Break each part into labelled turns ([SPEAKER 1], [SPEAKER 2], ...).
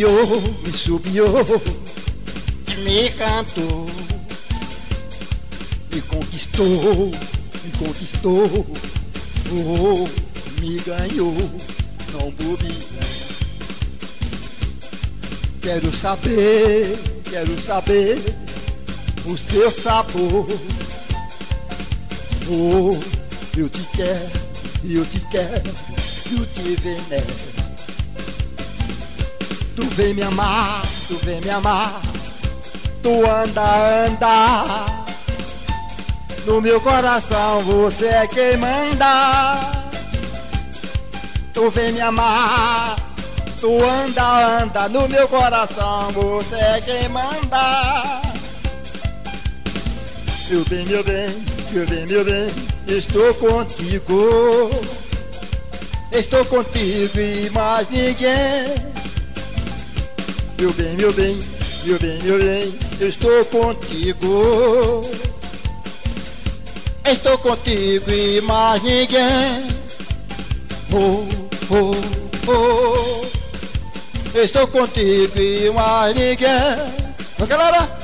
[SPEAKER 1] subiu, me cantou, me conquistou, oh, me ganhou, não bobeia. Quero saber o seu sabor. Oh, eu te quero, eu te venero. Tu vem me amar, tu anda. No meu coração você é quem manda. Tu vem me amar, tu anda. No meu coração você é quem manda. Meu bem, estou contigo e mais ninguém. Meu bem, estou contigo e mais ninguém. Estou contigo e mais ninguém. Vamos, galera!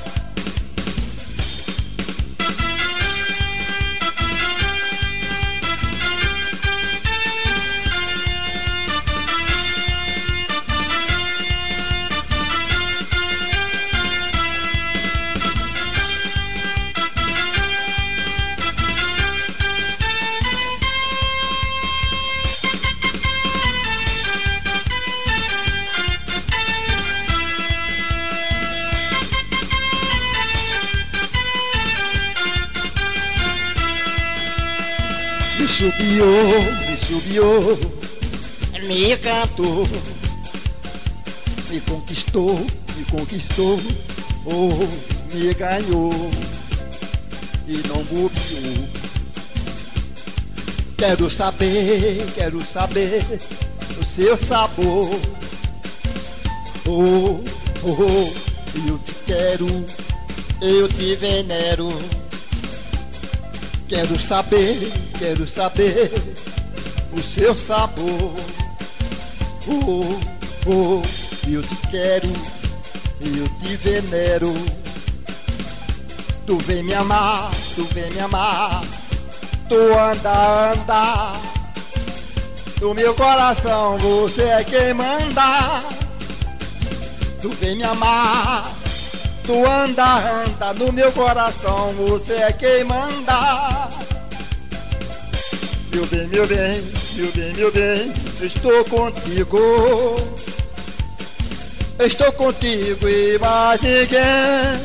[SPEAKER 1] Me subiu, me cantou, me conquistou, oh, me ganhou e não bobeou. Quero saber o seu sabor. Oh, eu te quero, eu te venero. Quero saber o seu sabor. Oh, eu te quero, eu te venero. Tu vem me amar, tu anda. No meu coração você é quem manda. Tu vem me amar, tu anda. No meu coração você é quem manda. Meu bem, estou contigo e mais ninguém.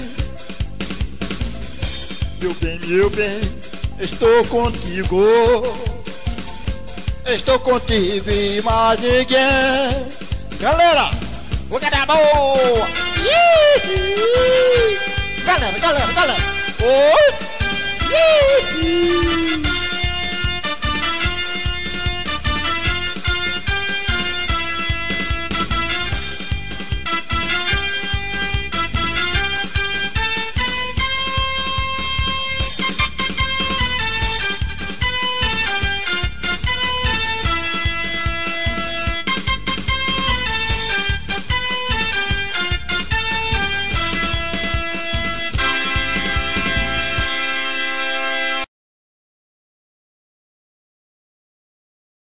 [SPEAKER 1] Meu bem, estou contigo e mais ninguém. Galera, o cara é boa. Galera. Oi.